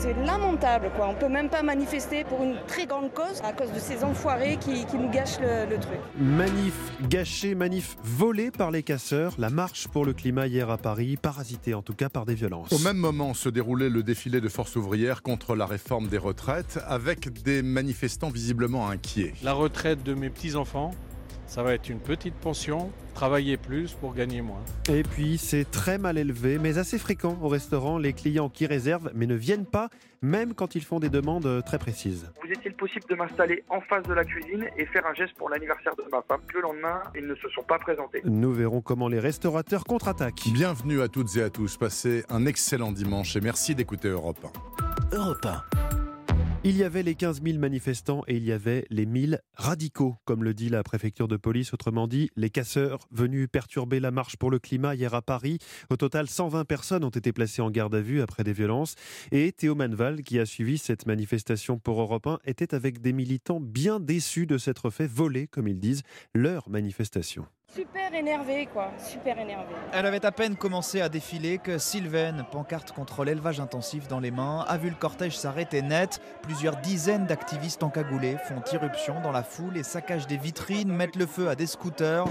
C'est lamentable, quoi. On peut même pas manifester pour une très grande cause à cause de ces enfoirés qui nous gâchent le truc. Manif gâchée, manif volée par les casseurs. La marche pour le climat hier à Paris, parasitée en tout cas par des violences. Au même moment se déroulait le défilé de force ouvrière contre la réforme des retraites, avec des manifestants visiblement inquiets. La retraite de mes petits-enfants, ça va être une petite pension, travailler plus pour gagner moins. Et puis c'est très mal élevé, mais assez fréquent au restaurant. Les clients qui réservent mais ne viennent pas, même quand ils font des demandes très précises. Vous est-il possible de m'installer en face de la cuisine et faire un geste pour l'anniversaire de ma femme? Le lendemain, ils ne se sont pas présentés. Nous verrons comment les restaurateurs contre-attaquent. Bienvenue à toutes et à tous, passez un excellent dimanche et merci d'écouter Europe 1. Europe 1. Il y avait les 15 000 manifestants et il y avait les 1000 radicaux, comme le dit la préfecture de police. Autrement dit, les casseurs venus perturber la marche pour le climat hier à Paris. Au total, 120 personnes ont été placées en garde à vue après des violences. Et Théo Manval, qui a suivi cette manifestation pour Europe 1, était avec des militants bien déçus de s'être fait voler, comme ils disent, leur manifestation. Super énervé, quoi. Super énervé. Elle avait à peine commencé à défiler que Sylvaine, pancarte contre l'élevage intensif dans les mains, a vu le cortège s'arrêter net. Plusieurs dizaines d'activistes encagoulés font irruption dans la foule et saccagent des vitrines, mettent le feu à des scooters.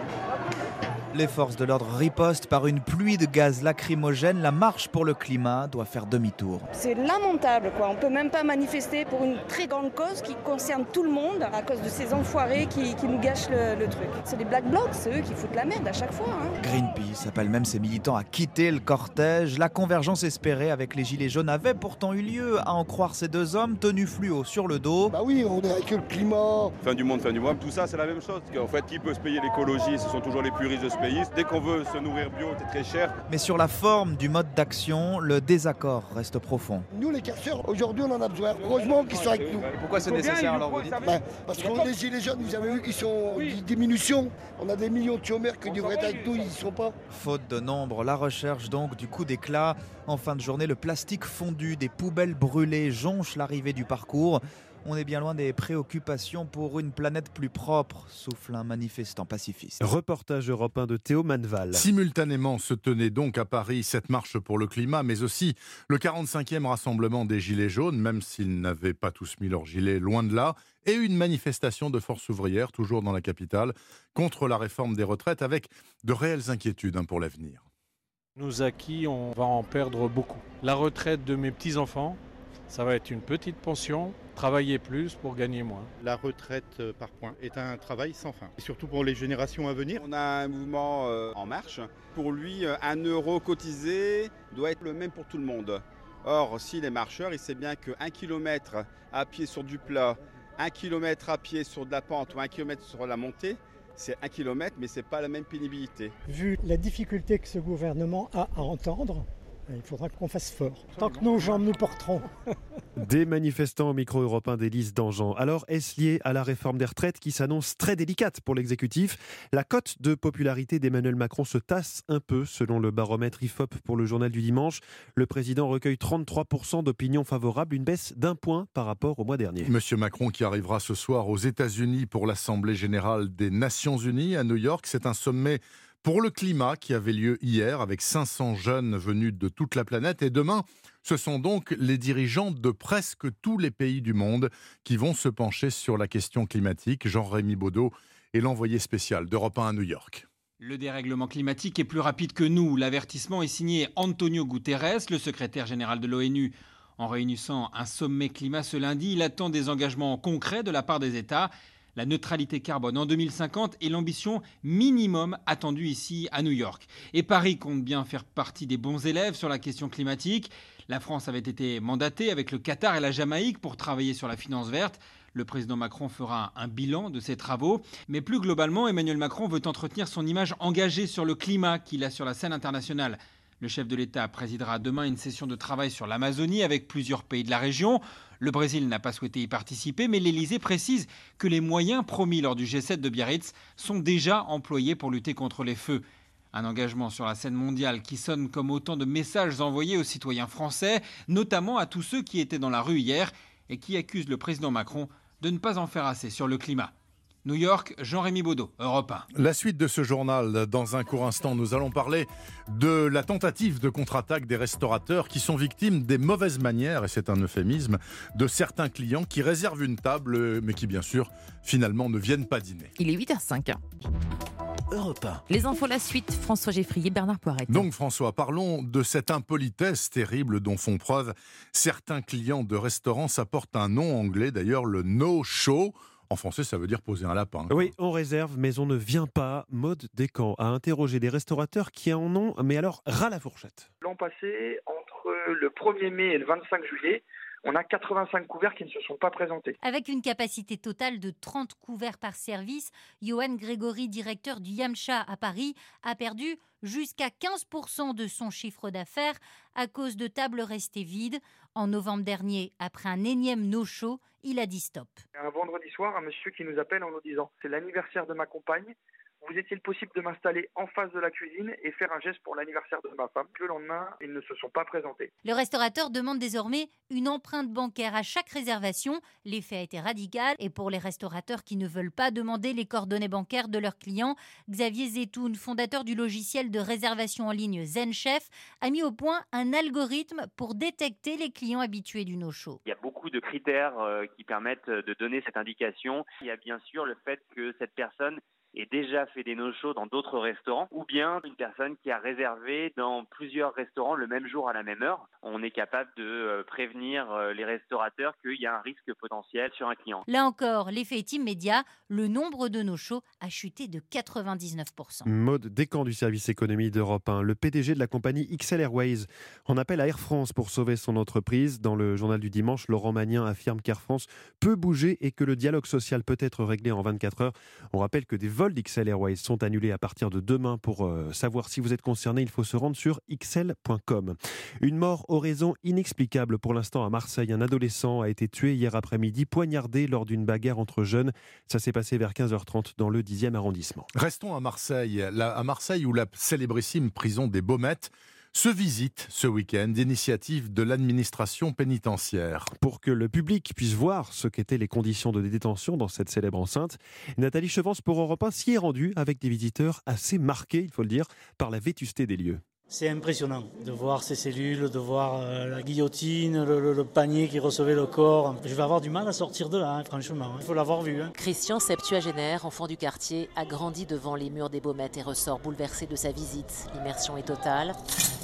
Les forces de l'ordre ripostent par une pluie de gaz lacrymogène. La marche pour le climat doit faire demi-tour. C'est lamentable, quoi. On peut même pas manifester pour une très grande cause qui concerne tout le monde à cause de ces enfoirés qui nous gâchent le truc. C'est des Black Blocs, c'est eux qui foutent la merde à chaque fois. Greenpeace appelle même ses militants à quitter le cortège. La convergence espérée avec les Gilets jaunes avait pourtant eu lieu, à en croire ces deux hommes tenus fluo sur le dos. Bah oui, on est avec le climat. Fin du monde, tout ça c'est la même chose. En fait, qui peut se payer l'écologie? Ce sont toujours les plus riches de ce pays. Dès qu'on veut se nourrir bio, c'est très cher. Mais sur la forme du mode d'action, le désaccord reste profond. Nous les casseurs, aujourd'hui on en a besoin. Heureusement qu'ils sont avec nous. Pourquoi c'est nécessaire alors vous dites? Parce que les Gilets jaunes, vous avez vu qu'ils sont en diminution. On a des millions de chômeurs qui devraient être avec nous, ils n'y sont pas. Faute de nombre, la recherche donc du coup d'éclat. En fin de journée, le plastique fondu des poubelles brûlées jonche l'arrivée du parcours. On est bien loin des préoccupations pour une planète plus propre, souffle un manifestant pacifiste. Reportage Europe 1 de Théo Manval. Simultanément se tenait donc à Paris cette marche pour le climat, mais aussi le 45e rassemblement des Gilets jaunes, même s'ils n'avaient pas tous mis leurs gilets, loin de là, et une manifestation de force ouvrière, toujours dans la capitale, contre la réforme des retraites, avec de réelles inquiétudes pour l'avenir. Nos acquis, on va en perdre beaucoup. La retraite de mes petits-enfants, ça va être une petite pension, travailler plus pour gagner moins. La retraite par points est un travail sans fin, et surtout pour les générations à venir. On a un mouvement en marche. Pour lui, 1 euro cotisé doit être le même pour tout le monde. Or, s'il est marcheur, il sait bien que 1 km à pied sur du plat, 1 km à pied sur de la pente ou 1 km sur la montée, c'est 1 km, mais ce n'est pas la même pénibilité. Vu la difficulté que ce gouvernement a à entendre, il faudra qu'on fasse fort. Tant que nos jambes nous porteront. Des manifestants au micro européen d'Élise Dangean. Alors, est-ce lié à la réforme des retraites qui s'annonce très délicate pour l'exécutif? La cote de popularité d'Emmanuel Macron se tasse un peu, selon le baromètre IFOP pour le journal du dimanche. Le président recueille 33% d'opinions favorables, une baisse d'1 point par rapport au mois dernier. Monsieur Macron qui arrivera ce soir aux États-Unis pour l'Assemblée générale des Nations Unies à New York. C'est un sommet pour le climat qui avait lieu hier avec 500 jeunes venus de toute la planète. Et demain, ce sont donc les dirigeants de presque tous les pays du monde qui vont se pencher sur la question climatique. Jean-Rémy Baudot est l'envoyé spécial d'Europe 1 à New York. Le dérèglement climatique est plus rapide que nous. L'avertissement est signé Antonio Guterres, le secrétaire général de l'ONU. En réunissant un sommet climat ce lundi, il attend des engagements concrets de la part des États. La neutralité carbone en 2050 est l'ambition minimum attendue ici à New York. Et Paris compte bien faire partie des bons élèves sur la question climatique. La France avait été mandatée avec le Qatar et la Jamaïque pour travailler sur la finance verte. Le président Macron fera un bilan de ses travaux. Mais plus globalement, Emmanuel Macron veut entretenir son image engagée sur le climat qu'il a sur la scène internationale. Le chef de l'État présidera demain une session de travail sur l'Amazonie avec plusieurs pays de la région. Le Brésil n'a pas souhaité y participer, mais l'Élysée précise que les moyens promis lors du G7 de Biarritz sont déjà employés pour lutter contre les feux. Un engagement sur la scène mondiale qui sonne comme autant de messages envoyés aux citoyens français, notamment à tous ceux qui étaient dans la rue hier et qui accusent le président Macron de ne pas en faire assez sur le climat. New York, Jean-Rémy Baudot, Europe 1. La suite de ce journal, dans un court instant, nous allons parler de la tentative de contre-attaque des restaurateurs qui sont victimes des mauvaises manières, et c'est un euphémisme, de certains clients qui réservent une table, mais qui bien sûr, finalement, ne viennent pas dîner. Il est 8h05. Europe 1. Les infos, la suite, François Geffrier, Bernard Poiret. Donc François, parlons de cette impolitesse terrible dont font preuve certains clients de restaurants. Ça porte un nom anglais d'ailleurs, le no-show. En français, ça veut dire poser un lapin. Oui, on réserve, mais on ne vient pas. Maud Descamps a interrogé des restaurateurs qui en ont, mais alors ras la fourchette. L'an passé, entre le 1er mai et le 25 juillet, on a 85 couverts qui ne se sont pas présentés. Avec une capacité totale de 30 couverts par service, Johan Grégory, directeur du Yamcha à Paris, a perdu jusqu'à 15% de son chiffre d'affaires à cause de tables restées vides. En novembre dernier, après un énième no-show, il a dit stop. Un vendredi soir, un monsieur qui nous appelle en nous disant « C'est l'anniversaire de ma compagne. Vous est-il possible de m'installer en face de la cuisine et faire un geste pour l'anniversaire de ma femme ?» Le lendemain, ils ne se sont pas présentés. Le restaurateur demande désormais une empreinte bancaire à chaque réservation. L'effet a été radical et pour les restaurateurs qui ne veulent pas demander les coordonnées bancaires de leurs clients, Xavier Zetoun, fondateur du logiciel de réservation en ligne ZenChef, a mis au point un algorithme pour détecter les clients habitués du no-show. Il y a beaucoup de critères qui permettent de donner cette indication. Il y a bien sûr le fait que cette personne ait déjà fait des no-shows dans d'autres restaurants, ou bien une personne qui a réservé dans plusieurs restaurants le même jour à la même heure. On est capable de prévenir les restaurateurs qu'il y a un risque potentiel sur un client. Là encore, l'effet est immédiat. Le nombre de no-shows a chuté de 99%. Maud Descamps du service économie d'Europe 1. Le PDG de la compagnie XL Airways en appelle à Air France pour sauver son entreprise. Dans le journal du dimanche, Laurent Magnien affirme qu'Air France peut bouger et que le dialogue social peut être réglé en 24 heures. On rappelle que des vols d'XL Airways sont annulés à partir de demain. Pour savoir si vous êtes concerné, il faut se rendre sur xl.com. Une mort aux raisons inexplicables pour l'instant à Marseille. Un adolescent a été tué hier après-midi, poignardé lors d'une bagarre entre jeunes. Ça s'est passé vers 15h30 dans le 10e arrondissement. Restons à Marseille. À Marseille où la célébrissime prison des Baumettes se visite ce week-end d'initiative de l'administration pénitentiaire. Pour que le public puisse voir ce qu'étaient les conditions de détention dans cette célèbre enceinte, Nathalie Chevance pour Europe 1 s'y est rendue avec des visiteurs assez marqués, il faut le dire, par la vétusté des lieux. C'est impressionnant de voir ces cellules, de voir la guillotine, le panier qui recevait le corps. Je vais avoir du mal à sortir de là, franchement. Il faut l'avoir vu. Christian, septuagénaire, enfant du quartier, a grandi devant les murs des Baumettes et ressort bouleversé de sa visite. L'immersion est totale.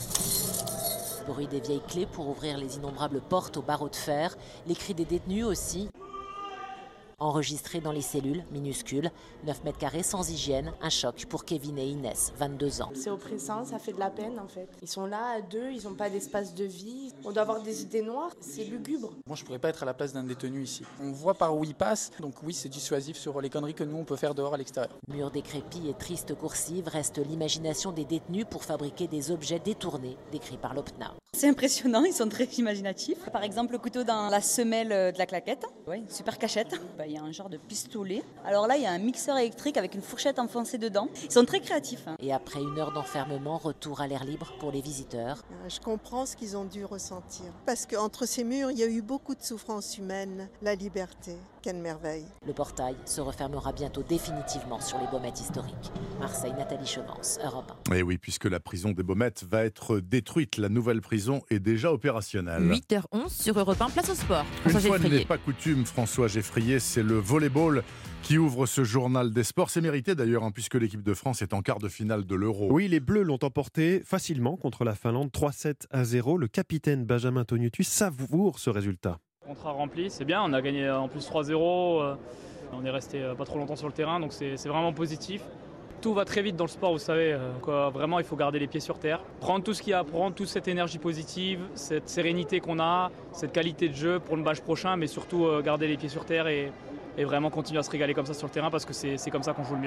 Bruit des vieilles clés pour ouvrir les innombrables portes aux barreaux de fer. Les cris des détenus aussi. Enregistré dans les cellules, minuscules, 9 mètres carrés sans hygiène, un choc pour Kevin et Inès, 22 ans. C'est oppressant, ça fait de la peine en fait. Ils sont là à deux, ils n'ont pas d'espace de vie. On doit avoir des idées noires, c'est lugubre. Moi je pourrais pas être à la place d'un détenu ici. On voit par où il passe, donc oui c'est dissuasif sur les conneries que nous on peut faire dehors à l'extérieur. Murs décrépits et tristes coursives reste l'imagination des détenus pour fabriquer des objets détournés, décrits par l'OPNA. C'est impressionnant, ils sont très imaginatifs. Par exemple, le couteau dans la semelle de la claquette. Ouais, super cachette. Il y a un genre de pistolet. Alors là, il y a un mixeur électrique avec une fourchette enfoncée dedans. Ils sont très créatifs. Et après 1 heure d'enfermement, retour à l'air libre pour les visiteurs. Je comprends ce qu'ils ont dû ressentir. Parce qu'entre ces murs, il y a eu beaucoup de souffrances humaines. La liberté, quelle merveille. Le portail se refermera bientôt définitivement sur les Baumettes historiques. Marseille, Nathalie Chevance, Europe 1. Et oui, puisque la prison des Baumettes va être détruite, la nouvelle prison est déjà opérationnelle. 8h11 sur Europe 1, place au sport. Une fois n'est pas coutume, François Geffrier, c'est le volleyball qui ouvre ce journal des sports. C'est mérité d'ailleurs, puisque l'équipe de France est en quart de finale de l'Euro. Oui, les Bleus l'ont emporté facilement contre la Finlande, 3-7-0. Le capitaine Benjamin Toniutus savoure ce résultat. Contrat rempli, c'est bien, on a gagné en plus 3-0. On est resté pas trop longtemps sur le terrain, donc c'est vraiment positif. Tout va très vite dans le sport, vous savez. Vraiment, il faut garder les pieds sur terre. Prendre tout ce qu'il y a à prendre, toute cette énergie positive, cette sérénité qu'on a, cette qualité de jeu pour le match prochain, mais surtout garder les pieds sur terre et vraiment continuer à se régaler comme ça sur le terrain parce que c'est comme ça qu'on joue le mieux.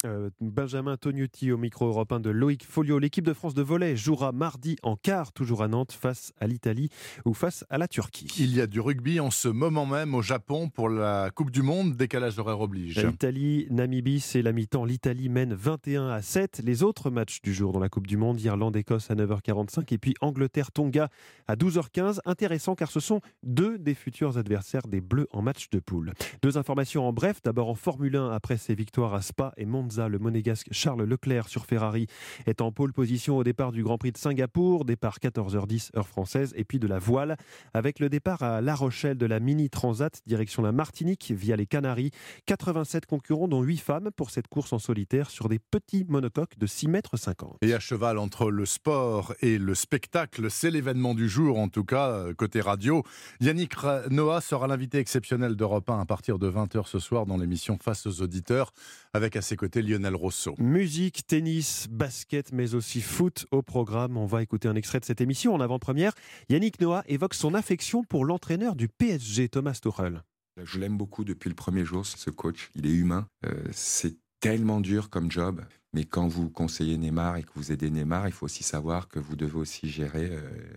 Benjamin Tognuti au micro européen de Loïc Folio. L'équipe de France de volley jouera mardi en quart, toujours à Nantes, face à l'Italie ou face à la Turquie. Il y a du rugby en ce moment même au Japon pour la Coupe du Monde, décalage horaire oblige. L'Italie, Namibie, c'est la mi-temps. L'Italie mène 21-7. Les autres matchs du jour dans la Coupe du Monde, Irlande-Écosse à 9h45 et puis Angleterre-Tonga à 12h15. Intéressant car ce sont deux des futurs adversaires des Bleus en match de poule. Deux informations en bref. D'abord en Formule 1 après ses victoires à Spa et Monza, le monégasque Charles Leclerc sur Ferrari est en pole position au départ du Grand Prix de Singapour, départ 14h10 heure française, et puis de la voile avec le départ à La Rochelle de la Mini Transat direction la Martinique via les Canaries. 87 concurrents dont 8 femmes pour cette course en solitaire sur des petits monocoques de 6,50 mètres. Et à cheval entre le sport et le spectacle, c'est l'événement du jour en tout cas côté radio. Yannick Noah sera l'invité exceptionnel d'Europe 1 à partir de 20h ce soir dans l'émission Face aux auditeurs avec à ses côtés Lionel Rousseau. Musique, tennis, basket, mais aussi foot au programme. On va écouter un extrait de cette émission en avant-première. Yannick Noah évoque son affection pour l'entraîneur du PSG, Thomas Tuchel. Je l'aime beaucoup depuis le premier jour, ce coach. Il est humain. C'est tellement dur comme job. Mais quand vous conseillez Neymar et que vous aidez Neymar, il faut aussi savoir que vous devez aussi gérer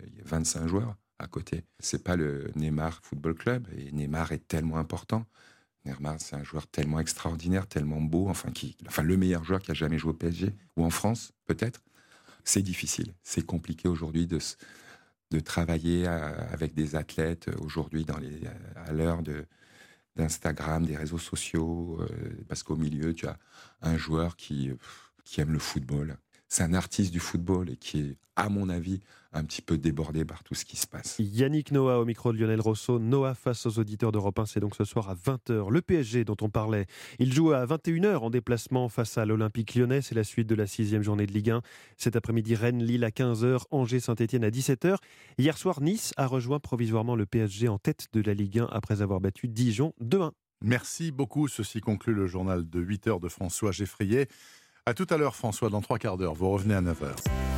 25 joueurs à côté. C'est pas le Neymar Football Club. Et Neymar est tellement important. Neymar, c'est un joueur tellement extraordinaire, tellement beau, enfin le meilleur joueur qui a jamais joué au PSG, ou en France, peut-être. C'est difficile, c'est compliqué aujourd'hui de travailler avec des athlètes aujourd'hui à l'heure d'Instagram, des réseaux sociaux, parce qu'au milieu, tu as un joueur qui aime le football. C'est un artiste du football et qui est, à mon avis, un petit peu débordé par tout ce qui se passe. Yannick Noah au micro de Lionel Rousseau. Noah face aux auditeurs d'Europe 1, c'est donc ce soir à 20h. Le PSG dont on parlait, il joue à 21h en déplacement face à l'Olympique Lyonnais. C'est la suite de la 6e journée de Ligue 1. Cet après-midi, Rennes-Lille à 15h, Angers-Saint-Etienne à 17h. Hier soir, Nice a rejoint provisoirement le PSG en tête de la Ligue 1 après avoir battu Dijon 2-1. Merci beaucoup. Ceci conclut le journal de 8h de François Geffrier. À tout à l'heure François, dans 3 quarts d'heure. Vous revenez à 9h.